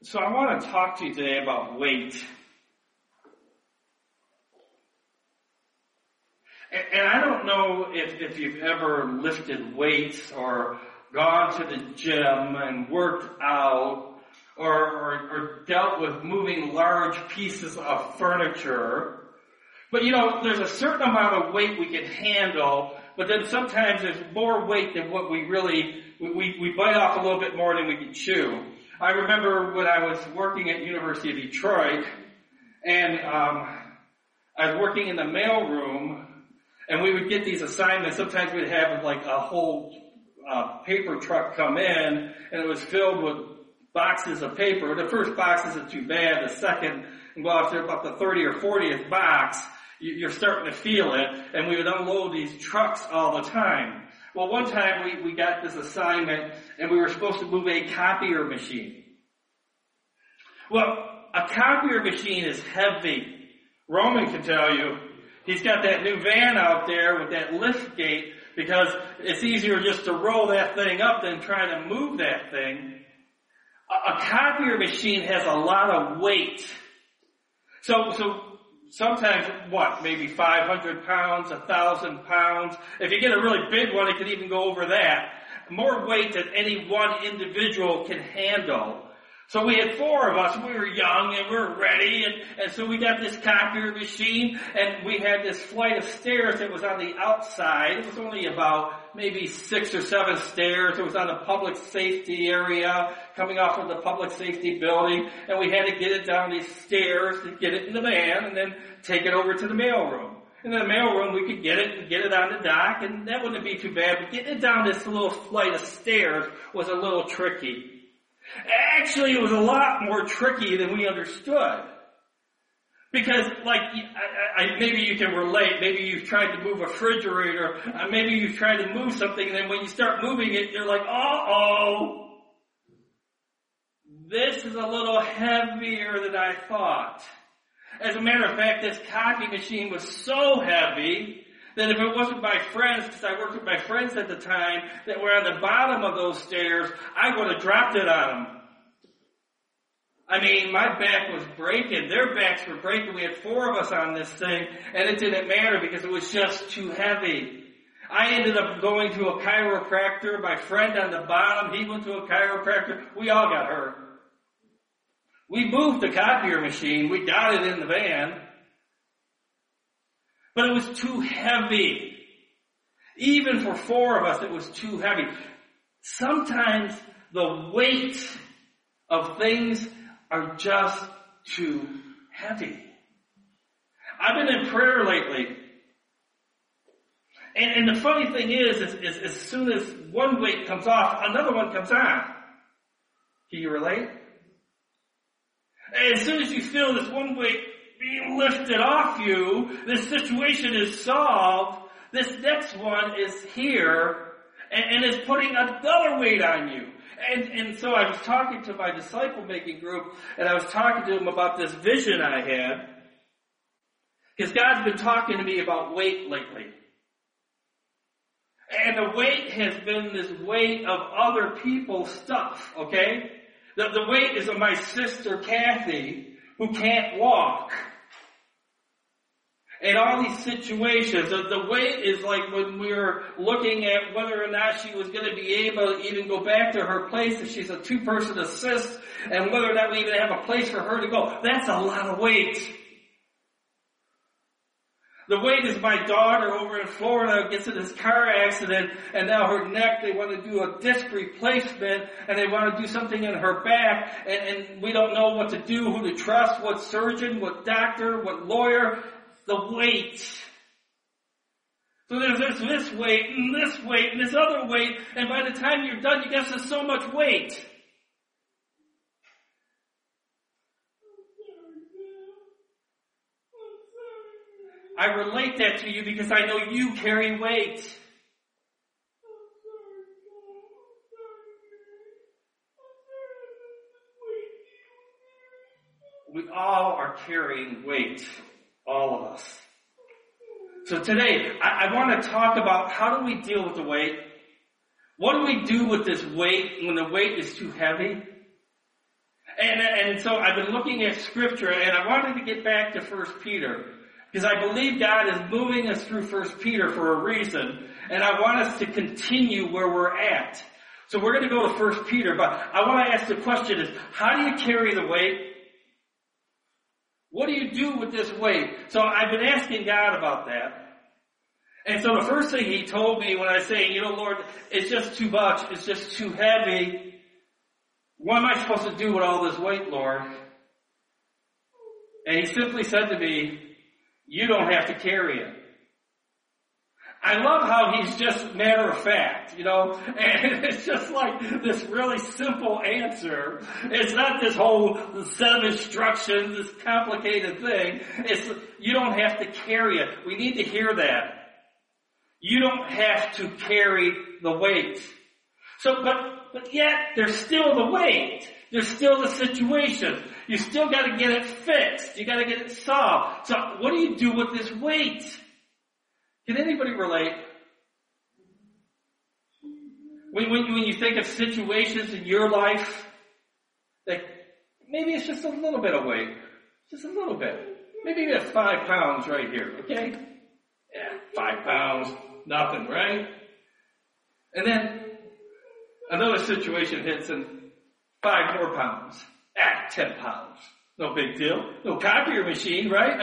So I want to talk to you today about weight. And I don't know if you've ever lifted weights or gone to the gym and worked out or dealt with moving large pieces of furniture. But there's a certain amount of weight we can handle, but then sometimes there's more weight than what we bite off a little bit more than we can chew. I remember when I was working at University of Detroit, and I was working in the mailroom, and we would get these assignments. Sometimes we'd have like a whole paper truck come in, and it was filled with boxes of paper. The first box isn't too bad. The second, well, after about the 30th or 40th box, you're starting to feel it, and we would unload these trucks all the time. Well, one time we got this assignment, and we were supposed to move a copier machine. Well, a copier machine is heavy. Roman can tell you. He's got that new van out there with that lift gate because it's easier just to roll that thing up than try to move that thing. A copier machine has a lot of weight. So sometimes, maybe 500 pounds, 1,000 pounds. If you get a really big one, it could even go over that. More weight than any one individual can handle. So we had 4 of us, we were young and we were ready, and so we got this copier machine, and we had this flight of stairs that was on the outside. It was only about maybe 6 or 7 stairs. It was on the public safety area, coming off of the public safety building, and we had to get it down these stairs to get it in the van, and then take it over to the mailroom. In the mailroom, we could get it on the dock, and that wouldn't be too bad, but getting it down this little flight of stairs was a little tricky. Actually, it was a lot more tricky than we understood. Because, maybe you can relate. Maybe you've tried to move a refrigerator. Maybe you've tried to move something, and then when you start moving it, you're like, uh-oh. This is a little heavier than I thought. As a matter of fact, this copy machine was so heavy that if it wasn't my friends, because I worked with my friends at the time, that were on the bottom of those stairs, I would have dropped it on them. I mean, my back was breaking. Their backs were breaking. We had 4 of us on this thing, and it didn't matter because it was just too heavy. I ended up going to a chiropractor. My friend on the bottom, he went to a chiropractor. We all got hurt. We moved the copier machine. We got it in the van. But it was too heavy. Even for 4 of us, it was too heavy. Sometimes the weight of things are just too heavy. I've been in prayer lately. And the funny thing is as soon as one weight comes off, another one comes on. Can you relate? As soon as you feel this one weight being lifted off you, this situation is solved, this next one is here, and is putting another weight on you. And so I was talking to my disciple-making group, and I was talking to them about this vision I had, because God's been talking to me about weight lately. And the weight has been this weight of other people's stuff, okay? The weight is of my sister Kathy, who can't walk. And all these situations, the weight is like when we were looking at whether or not she was going to be able to even go back to her place if she's a 2-person assist, and whether or not we even have a place for her to go. That's a lot of weight. The weight is my daughter over in Florida gets in this car accident, and now her neck, they want to do a disc replacement, and they want to do something in her back, and we don't know what to do, who to trust, what surgeon, what doctor, what lawyer. The weight. So there's this weight, and this other weight, and by the time you're done, you guess there's so much weight. I relate that to you because I know you carry weight. We all are carrying weight. All of us. So today, I want to talk about how do we deal with the weight? What do we do with this weight when the weight is too heavy? And And so I've been looking at Scripture, and I wanted to get back to 1 Peter. Because I believe God is moving us through 1 Peter for a reason. And I want us to continue where we're at. So we're going to go to 1 Peter. But I want to ask the question is, how do you carry the weight? What do you do with this weight? So I've been asking God about that. And so the first thing He told me when I say, Lord, it's just too much. It's just too heavy. What am I supposed to do with all this weight, Lord? And He simply said to me, you don't have to carry it. I love how He's just matter of fact, and it's just like this really simple answer. It's not this whole set of instructions, this complicated thing. It's, you don't have to carry it. We need to hear that. You don't have to carry the weight. So, but yet, there's still the weight. There's still the situation. You still got to get it fixed. You got to get it solved. So, what do you do with this weight? Can anybody relate? When you think of situations in your life, that maybe it's just a little bit of weight. Just a little bit. Maybe you have 5 pounds right here, okay? Yeah, 5 pounds, nothing, right? And then another situation hits and 5 more pounds. 10 pounds. No big deal. No copier machine, right?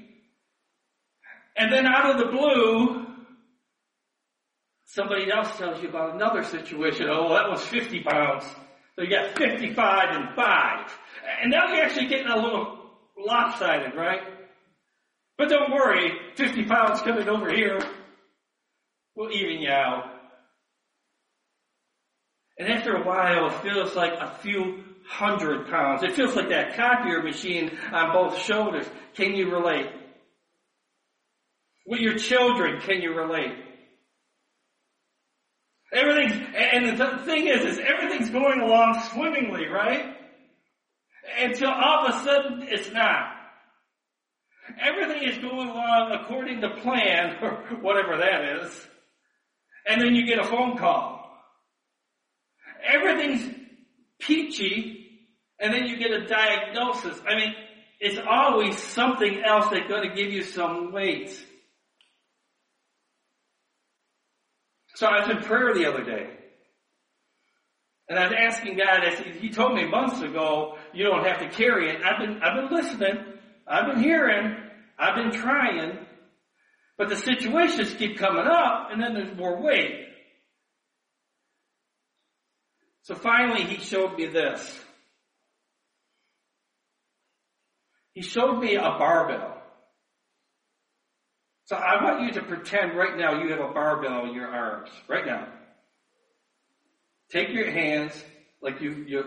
And then out of the blue, somebody else tells you about another situation. Oh, that was 50 pounds. So you got 55 and 5. And now you're actually getting a little lopsided, right? But don't worry, 50 pounds coming over here will even you out. And after a while, it feels like a few 100 pounds. It feels like that copier machine on both shoulders. Can you relate? With your children, can you relate? And the thing is everything's going along swimmingly, right? Until all of a sudden, it's not. Everything is going along according to plan, or whatever that is. And then you get a phone call. Everything's peachy, and then you get a diagnosis. It's always something else that's going to give you some weight. So I was in prayer the other day, and I was asking God. He told me months ago, you don't have to carry it. I've been listening, I've been hearing, I've been trying, but the situations keep coming up, and then there's more weight. So finally, He showed me this. He showed me a barbell. So I want you to pretend right now you have a barbell in your arms. Right now. Take your hands, like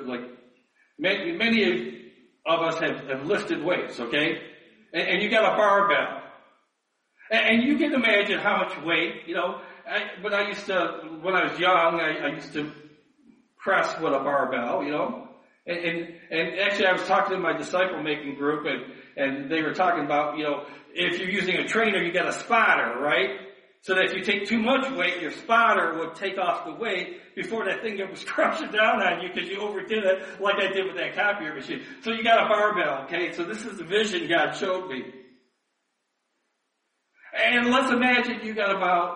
many of us have lifted weights, okay? And you got a barbell. And you can imagine how much weight, when I was young, I used to press with a barbell, And actually I was talking to my disciple making group and they were talking about, if you're using a trainer, you got a spotter, right? So that if you take too much weight, your spotter would take off the weight before that thing was crushing down on you because you overdid it like I did with that copier machine. So you got a barbell, okay? So this is the vision God showed me. And let's imagine you got about,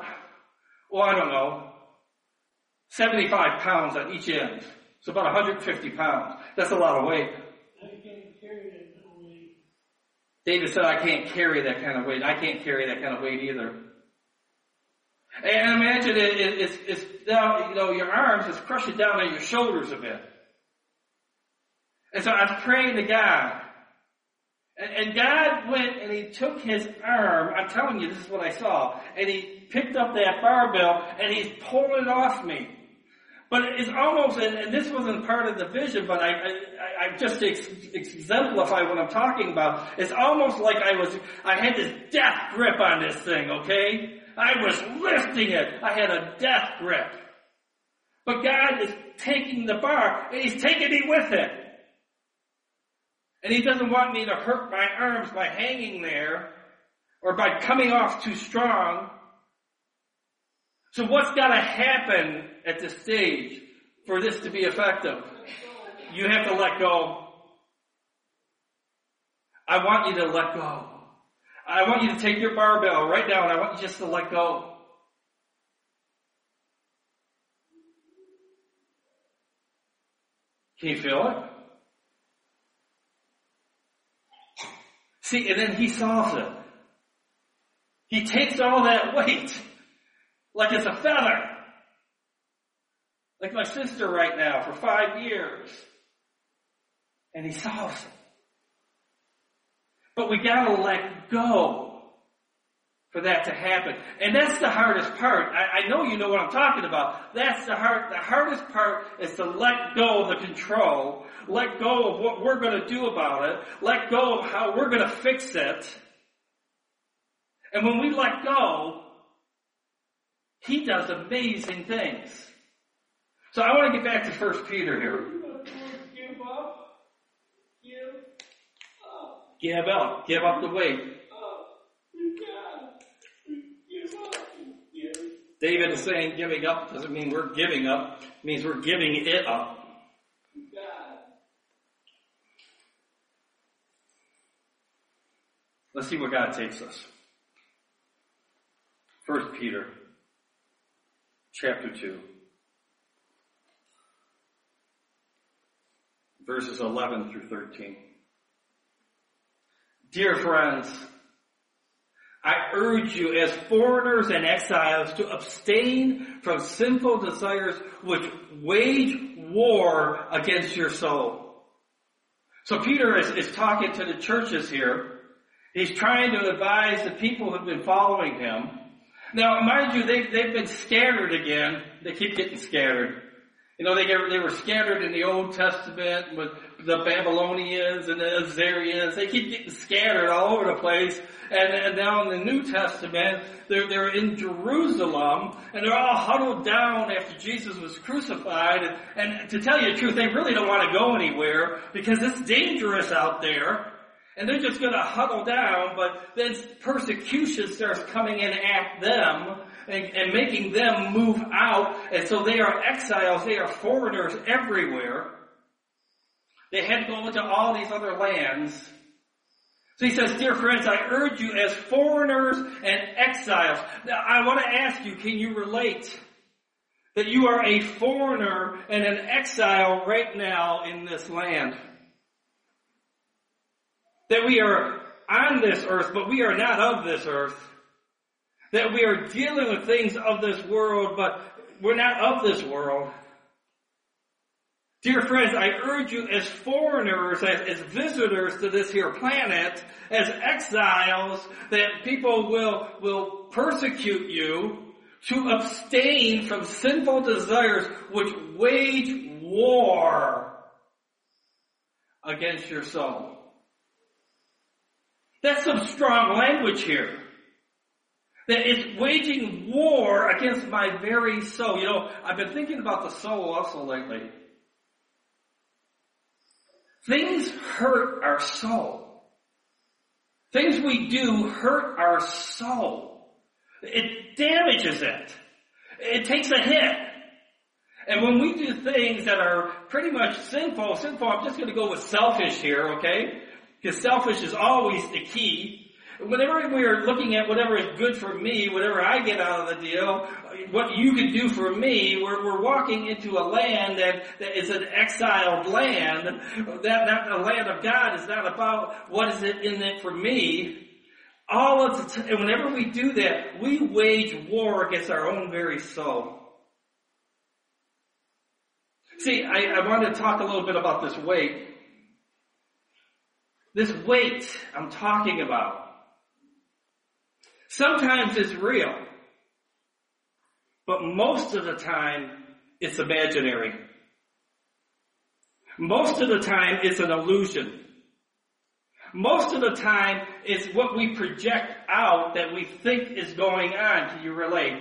75 pounds on each end. So about 150 pounds. That's a lot of weight. I can't carry that kind of weight. David said, I can't carry that kind of weight. I can't carry that kind of weight either. And imagine it's down, your arms is crushing down on your shoulders a bit. And so I was praying to God. And God went and He took His arm, I'm telling you, this is what I saw, and He picked up that barbell and He's pulling it off me. But it's almost, and this wasn't part of the vision, but I just to exemplify what I'm talking about, it's almost like I had this death grip on this thing, okay? I was lifting it. I had a death grip. But God is taking the bar, and He's taking me with it. And He doesn't want me to hurt my arms by hanging there, or by coming off too strong. So what's got to happen at this stage for this to be effective? You have to let go. I want you to let go. I want you to take your barbell right now and I want you just to let go. Can you feel it? See, and then he solves it. He takes all that weight like it's a feather. Like my sister right now for 5 years. And he solves it. But we gotta let go for that to happen. And that's the hardest part. I know you know what I'm talking about. That's the hardest part is to let go of the control. Let go of what we're going to do about it. Let go of how we're going to fix it. And when we let go, he does amazing things. So I want to get back to 1 Peter here. Give up. Give up. Give up the weight. David is saying giving up doesn't mean we're giving up. It means we're giving it up. Let's see where God takes us. 1 Peter chapter 2. Verses 11 through 13. Dear friends, I urge you as foreigners and exiles to abstain from sinful desires which wage war against your soul. So Peter is talking to the churches here. He's trying to advise the people who have been following him. Now, mind you, they've been scattered again. They keep getting scattered. You know, they were scattered in the Old Testament with the Babylonians and the Assyrians. They keep getting scattered all over the place. And now in the New Testament, they're in Jerusalem, and they're all huddled down after Jesus was crucified. And to tell you the truth, they really don't want to go anywhere because it's dangerous out there. And they're just going to huddle down, but then persecution starts coming in at them and making them move out. And so they are exiles, they are foreigners everywhere. They had to go into all these other lands. So he says, dear friends, I urge you as foreigners and exiles. Now, I want to ask you, can you relate that you are a foreigner and an exile right now in this land? That we are on this earth, but we are not of this earth. That we are dealing with things of this world, but we're not of this world. Dear friends, I urge you as foreigners, as visitors to this here planet, as exiles, that people will persecute you, to abstain from sinful desires which wage war against your soul. That's some strong language here. That it's waging war against my very soul. You know, I've been thinking about the soul also lately. Things hurt our soul. Things we do hurt our soul. It damages it. It takes a hit. And when we do things that are pretty much sinful, I'm just going to go with selfish here, okay? Because selfish is always the key. Whenever we are looking at whatever is good for me, whatever I get out of the deal, what you can do for me, we're walking into a land that is an exiled land. That the land of God is not about what is it in it for me. All of the and whenever we do that, we wage war against our own very soul. See, I want to talk a little bit about this weight. This weight I'm talking about. Sometimes it's real, but most of the time it's imaginary. Most of the time it's an illusion. Most of the time it's what we project out that we think is going on. Can you relate?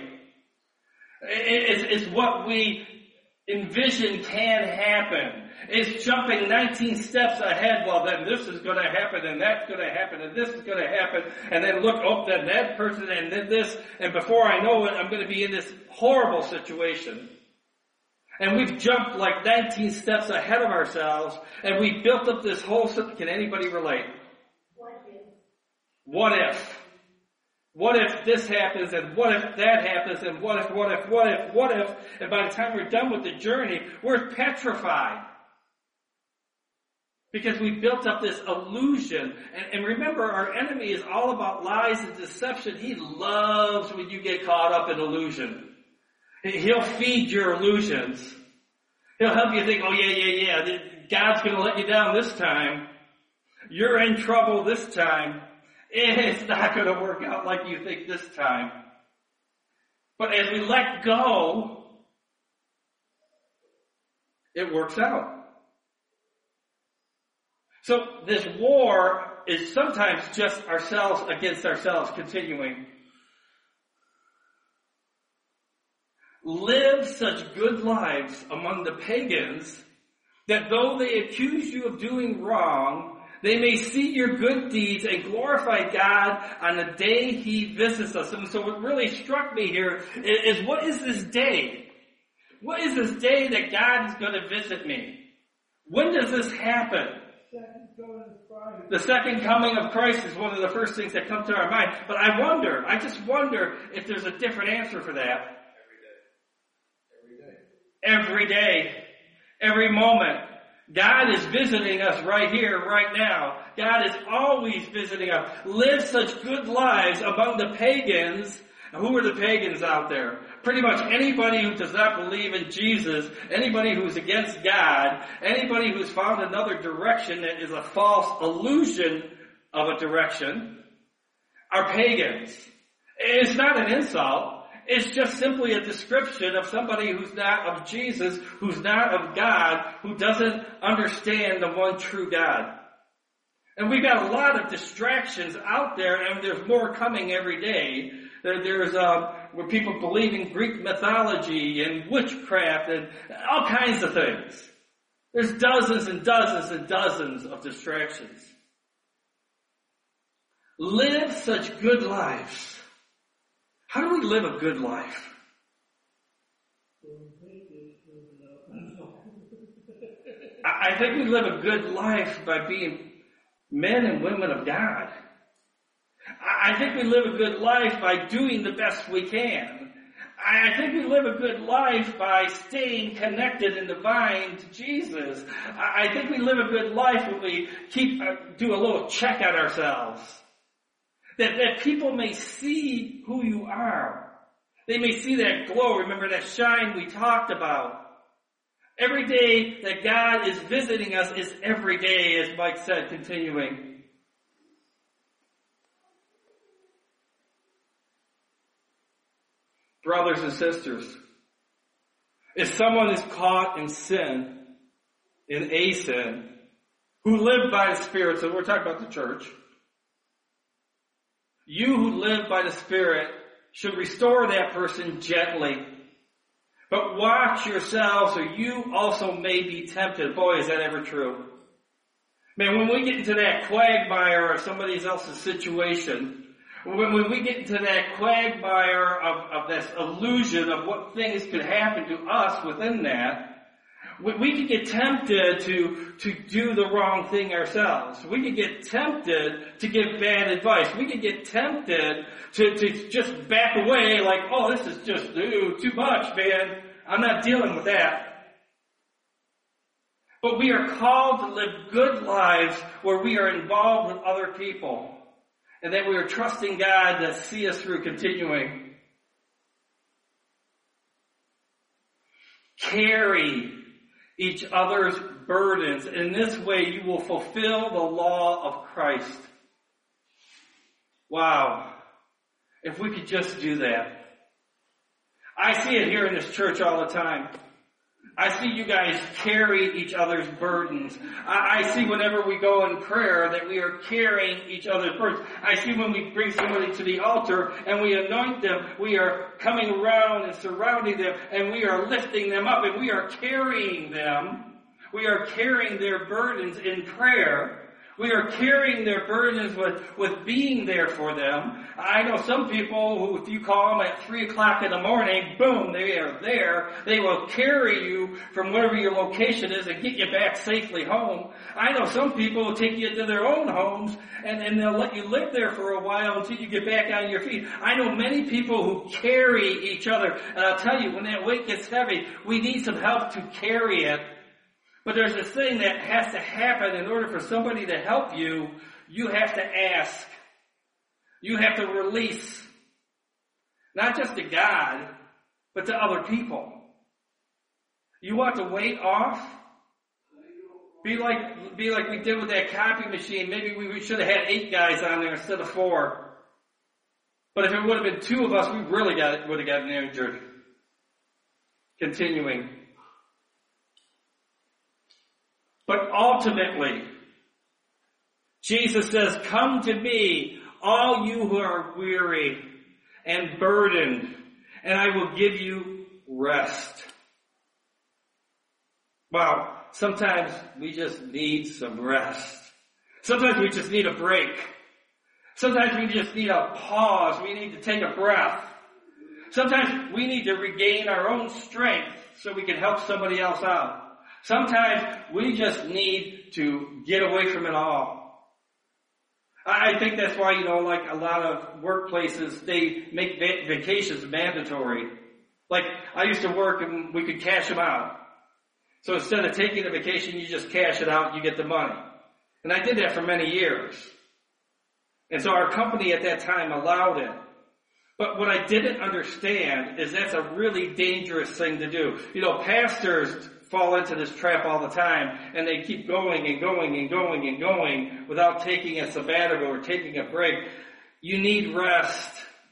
It's what we envision can happen. It's jumping 19 steps ahead. Well, then this is going to happen, and that's going to happen, and this is going to happen, and then look, oh, then that person, and then this, and before I know it, I'm going to be in this horrible situation. And we've jumped like 19 steps ahead of ourselves, and we've built up this whole system. Can anybody relate? What if? What if this happens, and what if that happens, and what if, and by the time we're done with the journey, we're petrified. Because we built up this illusion. And remember, our enemy is all about lies and deception. He loves when you get caught up in illusion. He'll feed your illusions. He'll help you think, oh yeah, God's going to let you down this time. You're in trouble this time. It's not going to work out like you think this time. But as we let go, it works out. So this war is sometimes just ourselves against ourselves continuing. Live such good lives among the pagans that though they accuse you of doing wrong, they may see your good deeds and glorify God on the day He visits us. And so what really struck me here is what is this day? What is this day that God is going to visit me? When does this happen? The second coming of Christ is one of the first things that come to our mind. But I just wonder if there's a different answer for that. Every day. Every moment. God is visiting us right here, right now. God is always visiting us. Live such good lives among the pagans. Who are the pagans out there? Pretty much anybody who does not believe in Jesus, anybody who's against God, anybody who's found another direction that is a false illusion of a direction, are pagans. It's not an insult. It's just simply a description of somebody who's not of Jesus, who's not of God, who doesn't understand the one true God. And we've got a lot of distractions out there, and there's more coming every day. There's where people believe in Greek mythology and witchcraft and all kinds of things. There's dozens and dozens and dozens of distractions. Live such good lives. How do we live a good life? I think we live a good life by being men and women of God. I think we live a good life by doing the best we can. I think we live a good life by staying connected in the vine to Jesus. I think we live a good life when we do a little check on ourselves. That people may see who you are. They may see that glow. Remember that shine we talked about. Every day that God is visiting us is every day, as Mike said, continuing. Brothers and sisters, if someone is caught in sin, in a sin, who live by the Spirit, so we're talking about the church, you who live by the Spirit should restore that person gently. But watch yourselves, or you also may be tempted. Boy, is that ever true. Man, when we get into that quagmire of somebody else's situation, when we get into that quagmire of this illusion of what things could happen to us within that, we could get tempted to do the wrong thing ourselves. We could get tempted to give bad advice. We could get tempted to just back away like, oh, this is just too much, man. I'm not dealing with that. But we are called to live good lives where we are involved with other people. And that we are trusting God to see us through continuing. Carry each other's burdens. In this way, you will fulfill the law of Christ. Wow. If we could just do that. I see it here in this church all the time. I see you guys carry each other's burdens. I see whenever we go in prayer that we are carrying each other's burdens. I see when we bring somebody to the altar and we anoint them, we are coming around and surrounding them and we are lifting them up and we are carrying them. We are carrying their burdens in prayer. We are carrying their burdens with being there for them. I know some people who, if you call them at 3 o'clock in the morning, boom, they are there. They will carry you from wherever your location is and get you back safely home. I know some people will take you to their own homes and they'll let you live there for a while until you get back on your feet. I know many people who carry each other. And I'll tell you, when that weight gets heavy, we need some help to carry it. But there's this thing that has to happen in order for somebody to help you. You have to ask. You have to release. Not just to God, but to other people. You want the weight off? Be like we did with that copy machine. Maybe we should have had 8 guys on there instead of 4. But if it would have been 2 of us, we really would have gotten injured. Continuing. But ultimately, Jesus says, "Come to me, all you who are weary and burdened, and I will give you rest." Wow, sometimes we just need some rest. Sometimes we just need a break. Sometimes we just need a pause. We need to take a breath. Sometimes we need to regain our own strength so we can help somebody else out. Sometimes we just need to get away from it all. I think that's why, like a lot of workplaces, they make vacations mandatory. Like I used to work and we could cash them out. So instead of taking a vacation, you just cash it out and you get the money. And I did that for many years. And so our company at that time allowed it. But what I didn't understand is that's a really dangerous thing to do. Pastors fall into this trap all the time, and they keep going and going and going and going without taking a sabbatical or taking a break. You need rest.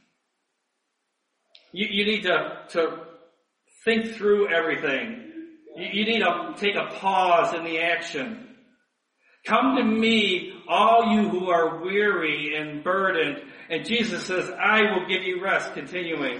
You need to think through everything. You need to take a pause in the action. Come to me, all you who are weary and burdened. And Jesus says, I will give you rest. Continuing.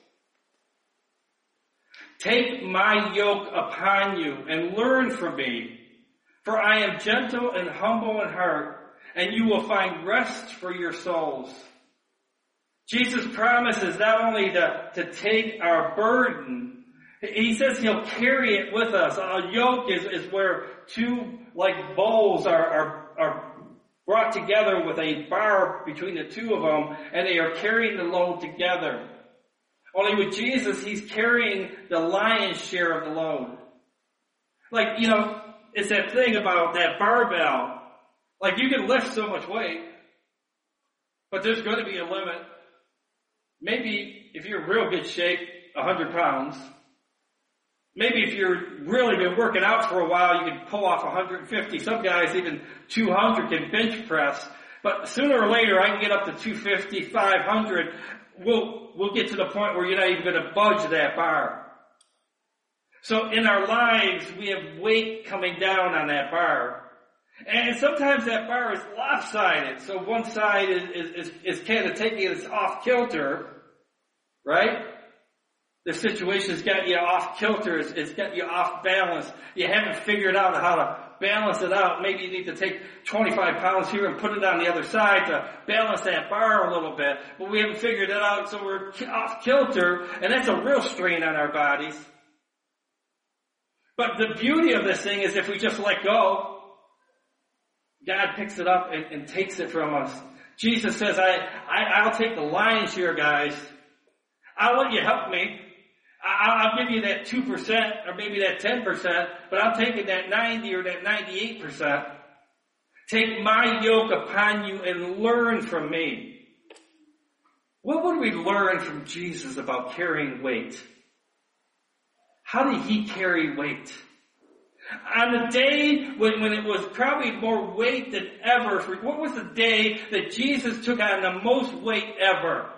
Take my yoke upon you and learn from me, for I am gentle and humble in heart, and you will find rest for your souls. Jesus promises not only to take our burden, he says he'll carry it with us. A yoke is where 2 like bowls are brought together with a bar between the 2 of them, and they are carrying the load together. Only with Jesus, he's carrying the lion's share of the load. Like, it's that thing about that barbell. Like, you can lift so much weight, but there's going to be a limit. Maybe if you're in real good shape, 100 pounds. Maybe if you're really been working out for a while, you can pull off 150. Some guys, even 200 can bench press. But sooner or later, I can get up to 250, 500. We'll get to the point where you're not even going to budge that bar. So in our lives, we have weight coming down on that bar. And sometimes that bar is lopsided. So one side is kind of taking us off kilter, right? The situation's got you off kilter. It's got you off balance. You haven't figured out how to balance it out. Maybe you need to take 25 pounds here and put it on the other side to balance that bar a little bit. But we haven't figured it out, so we're off kilter, and that's a real strain on our bodies. But the beauty of this thing is if we just let go, God picks it up and takes it from us. Jesus says, I'll take the lion's share, guys. I'll let you help me. I'll give you that 2% or maybe that 10%, but I'm taking that 90 or that 98%. Take my yoke upon you and learn from me. What would we learn from Jesus about carrying weight? How did he carry weight? On the day when it was probably more weight than ever, what was the day that Jesus took on the most weight ever?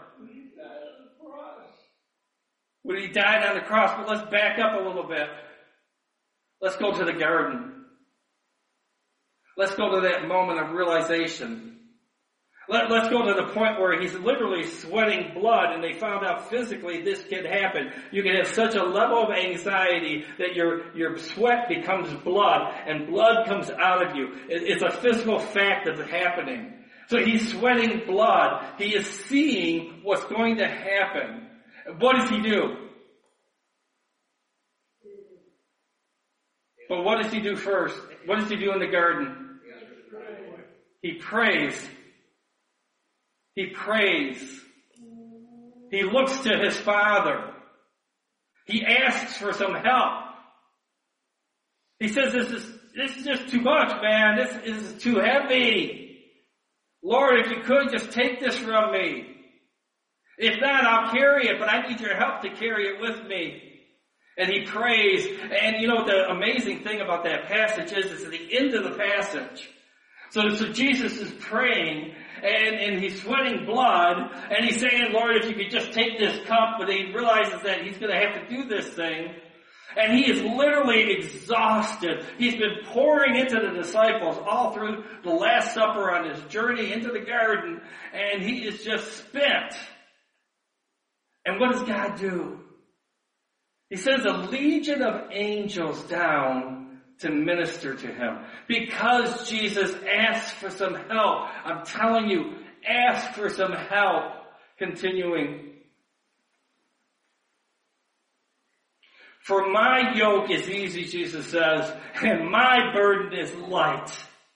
When he died on the cross. But let's back up a little bit. Let's go to the garden. Let's go to that moment of realization. Let's go to the point where he's literally sweating blood, and they found out physically this could happen. You can have such a level of anxiety that your sweat becomes blood, and blood comes out of you. It's a physical fact that's happening. So he's sweating blood. He is seeing what's going to happen. What does he do? But what does he do first? What does he do in the garden? He prays. He prays. He looks to his Father. He asks for some help. He says, this is just too much, man. This is too heavy. Lord, if you could, just take this from me. If not, I'll carry it, but I need your help to carry it with me. And he prays. And you know what the amazing thing about that passage is? It's at the end of the passage. So Jesus is praying, and he's sweating blood, and he's saying, Lord, if you could just take this cup, but he realizes that he's going to have to do this thing. And he is literally exhausted. He's been pouring into the disciples all through the Last Supper on his journey into the garden, and he is just spent. And what does God do? He sends a legion of angels down to minister to him. Because Jesus asked for some help. I'm telling you, ask for some help. Continuing. For my yoke is easy, Jesus says, and my burden is light.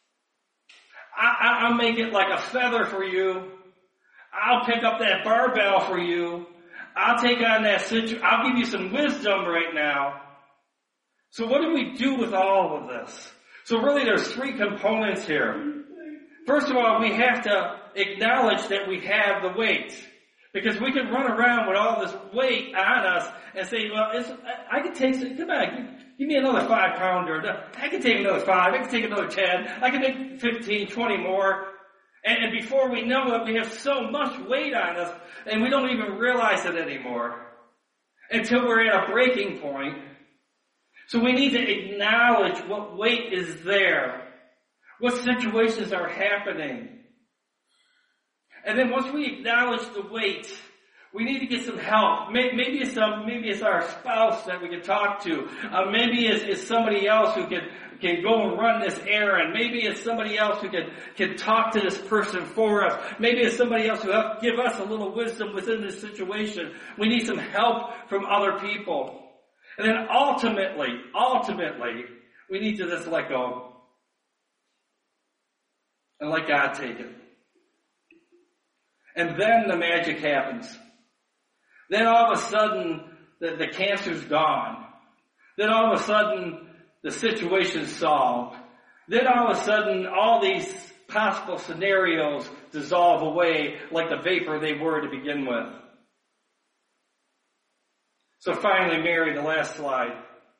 I'll make it like a feather for you. I'll pick up that barbell for you. I'll take on that situation. I'll give you some wisdom right now. So what do we do with all of this? So really there's three components here. First of all, we have to acknowledge that we have the weight. Because we can run around with all this weight on us and say, well, I can take, come on, give me another 5-pounder. I can take another 5. I can take another 10. I can take 15, 20 more. And before we know it, we have so much weight on us, and we don't even realize it anymore until we're at a breaking point. So we need to acknowledge what weight is there, what situations are happening. And then once we acknowledge the weight, we need to get some help. Maybe it's our spouse that we can talk to. Maybe it's somebody else who can go and run this errand. Maybe it's somebody else who can talk to this person for us. Maybe it's somebody else who will give us a little wisdom within this situation. We need some help from other people. And then ultimately, we need to just let go. And let God take it. And then the magic happens. Then all of a sudden, the cancer's gone. Then all of a sudden, the situation's solved. Then all of a sudden, all these possible scenarios dissolve away like the vapor they were to begin with. So finally, Mary, the last slide.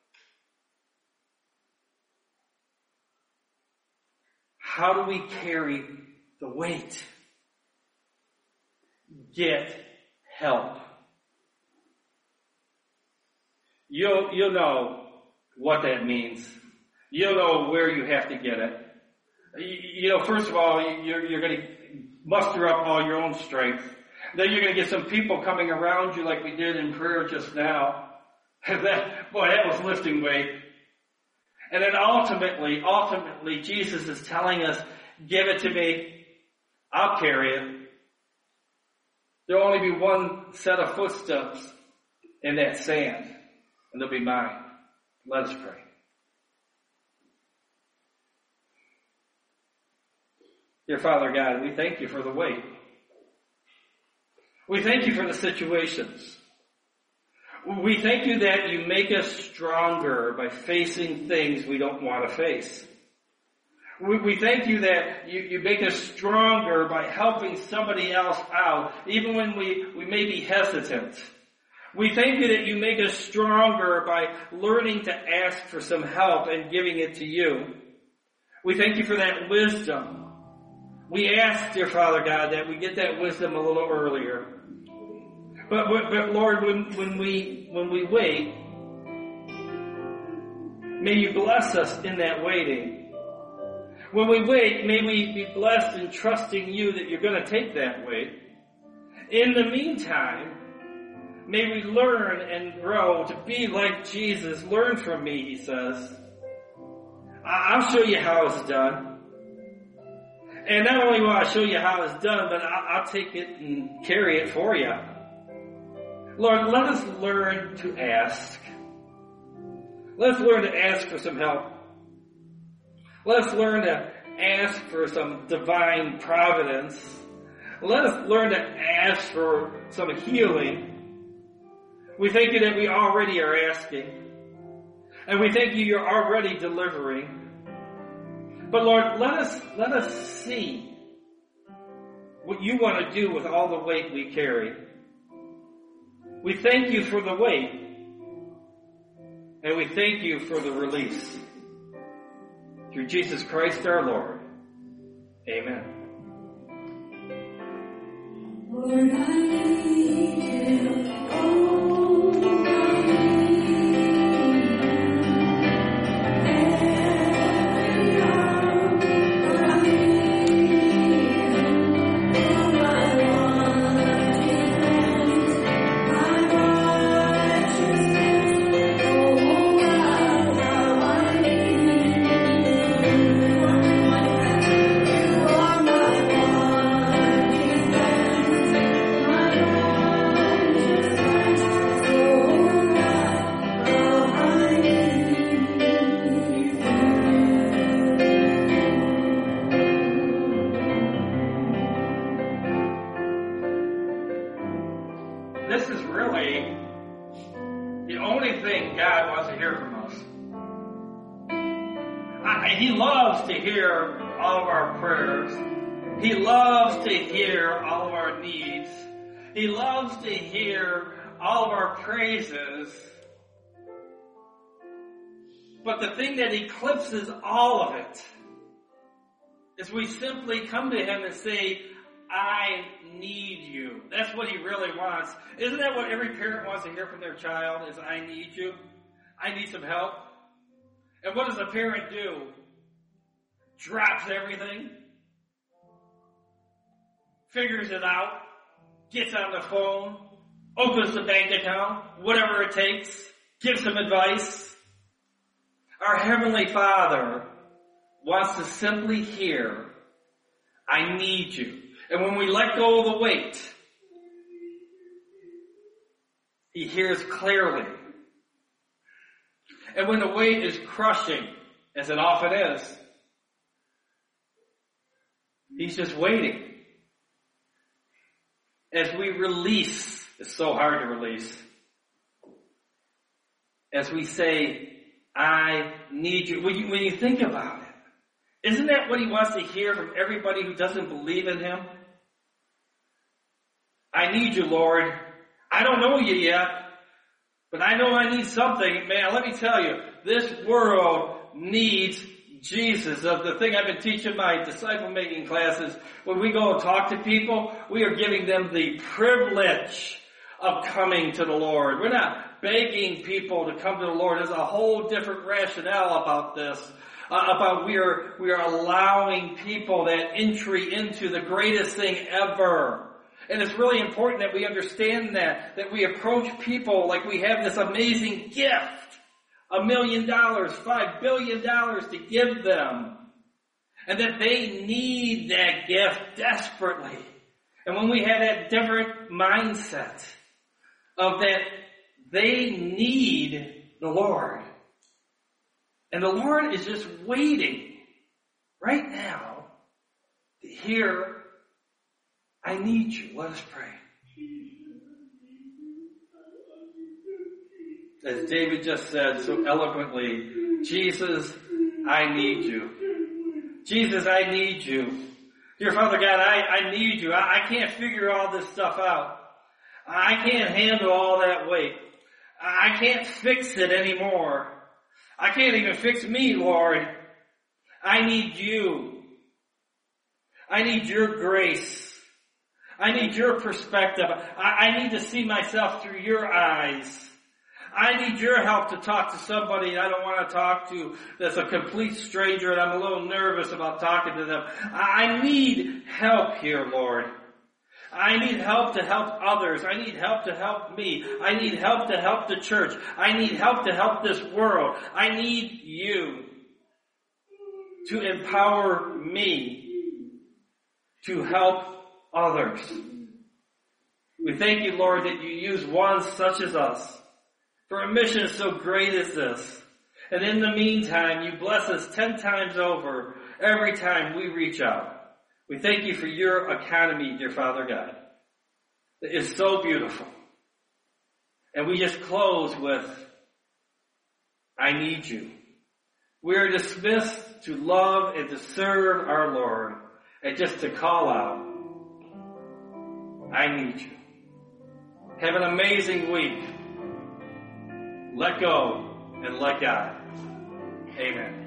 How do we carry the weight? Get help. You'll know what that means. You'll know where you have to get it. You know, first of all, you're going to muster up all your own strength. Then you're going to get some people coming around you like we did in prayer just now. That was lifting weight. And then ultimately, Jesus is telling us, give it to me. I'll carry it. There'll only be one set of footsteps in that sand, and they'll be mine. Let us pray. Dear Father God, we thank you for the weight. We thank you for the situations. We thank you that you make us stronger by facing things we don't want to face. We thank you that you make us stronger by helping somebody else out, even when we may be hesitant. We thank you that you make us stronger by learning to ask for some help and giving it to you. We thank you for that wisdom. We ask, dear Father God, that we get that wisdom a little earlier. But Lord, when we wait, may you bless us in that waiting. When we wait, may we be blessed in trusting you that you're going to take that weight. In the meantime, may we learn and grow to be like Jesus. Learn from me, he says. I'll show you how it's done. And not only will I show you how it's done, but I'll take it and carry it for you. Lord, let us learn to ask. Let's learn to ask for some help. Let's learn to ask for some divine providence. Let us learn to ask for some healing. We thank you that we already are asking. And we thank you you're already delivering. But Lord, let us see what you want to do with all the weight we carry. We thank you for the weight. And we thank you for the release. Through Jesus Christ our Lord. Amen. Lord, I need you. Oh, This is really the only thing God wants to hear from us. He loves to hear all of our prayers. He loves to hear all of our needs. He loves to hear all of our praises. But the thing that eclipses all of it is we simply come to him and say, I need you. That's what he really wants. Isn't that what every parent wants to hear from their child is, I need you? I need some help. And what does a parent do? Drops everything. Figures it out. Gets on the phone. Opens the bank account. Whatever it takes. Gives some advice. Our Heavenly Father wants to simply hear, I need you. And when we let go of the weight, he hears clearly. And when the weight is crushing, as it often is, he's just waiting. As we release, it's so hard to release. As we say, I need you. When you think about it, isn't that what he wants to hear from everybody who doesn't believe in him? I need you, Lord. I don't know you yet, but I know I need something. Man, let me tell you, this world needs Jesus. The thing I've been teaching my disciple-making classes, when we go and talk to people, we are giving them the privilege of coming to the Lord. We're not begging people to come to the Lord. There's a whole different rationale about this. About we are allowing people that entry into the greatest thing ever. And it's really important that we understand that we approach people like we have this amazing gift. $1 million, $5 billion to give them. And that they need that gift desperately. And when we have that different mindset of that they need the Lord. And the Lord is just waiting right now to hear, I need you. Let us pray. As David just said so eloquently, Jesus, I need you. Jesus, I need you. Dear Father God, I need you. I can't figure all this stuff out. I can't handle all that weight. I can't fix it anymore. I can't even fix me, Lord. I need you. I need your grace. I need your perspective. I need to see myself through your eyes. I need your help to talk to somebody I don't want to talk to that's a complete stranger and I'm a little nervous about talking to them. I need help here, Lord. I need help to help others. I need help to help me. I need help to help the church. I need help to help this world. I need you to empower me to help others. We thank you, Lord, that you use ones such as us for a mission so great as this. And in the meantime, you bless us 10 times over every time we reach out. We thank you for your economy, dear Father God. It is so beautiful. And we just close with, I need you. We are dismissed to love and to serve our Lord and just to call out, I need you. Have an amazing week. Let go and let God. Amen.